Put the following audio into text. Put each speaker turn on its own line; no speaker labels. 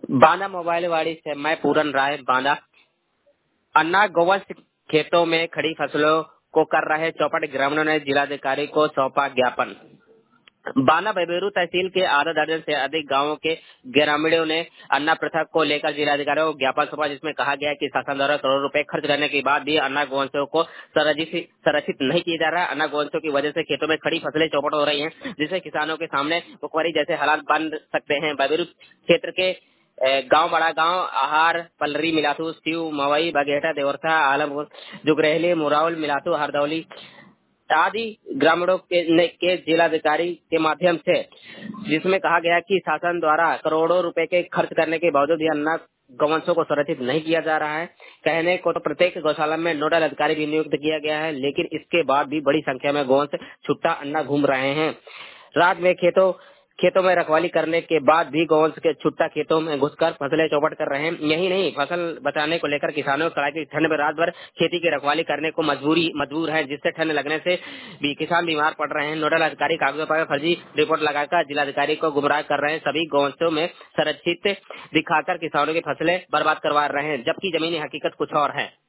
Banda mobile वाड़ी से मैं पूरन राय बांदा। अन्ना गोवंश खेतों में खड़ी फसलों को कर रहे चौपट ग्रामीणों ने जिलाधिकारी को सौंपा ज्ञापन। बांदा बेबेरू तहसील के आधा दर्जन से अधिक गांवों के ग्रामीणों ने अन्ना पृथक को लेकर जिलाधिकारी को ज्ञापन सौंपा, जिसमें कहा गया है कि शासन द्वारा करोड़ों रुपए खर्च करने के बाद भी अन्ना गोवंशों को संरक्षित नहीं किया जा रहा है। अन्ना गोवंशों की वजह से खेतों में खड़ी फसलें चौपट हो रही हैं, जिससे किसानों के सामने भुखमरी जैसे हालात बन सकते हैं। बेबेरू क्षेत्र के गांव बड़ा गांव, आहार, पलरी, मिलातू, सीव, मवई, बगेटा, देवरसा, आलमपुर, जुगरेहली, मुराउल, मिलातू, हरदौली आदि ग्रामीणों के जिलाधिकारी के माध्यम से, जिसमें कहा गया कि शासन द्वारा करोड़ों रुपए के खर्च करने के बावजूद भी अन्ना गौवंशों को संरक्षित नहीं किया जा रहा है। कहने को तो प्रत्येक गौशाला में नोडल अधिकारी भी नियुक्त किया गया है, लेकिन इसके बाद भी बड़ी संख्या में गौवंश छुट्टा अन्ना घूम रहे हैं। रात में खेतों में रखवाली करने के बाद भी गौवंश के छुट्टा खेतों में घुसकर फसलें चौपट कर रहे हैं। यही नहीं, फसल बचाने को लेकर किसानों कड़ाके की ठंड में रात भर खेती की रखवाली करने को मजबूर है, जिससे ठंड लगने से भी किसान बीमार पड़ रहे हैं। नोडल अधिकारी कागजों पर फर्जी रिपोर्ट लगाकर जिलाधिकारी को गुमराह कर रहे हैं। सभी गौवंशों में संरक्षित दिखाकर किसानों की फसलें बर्बाद करवा रहे हैं, जबकि जमीनी हकीकत कुछ और है।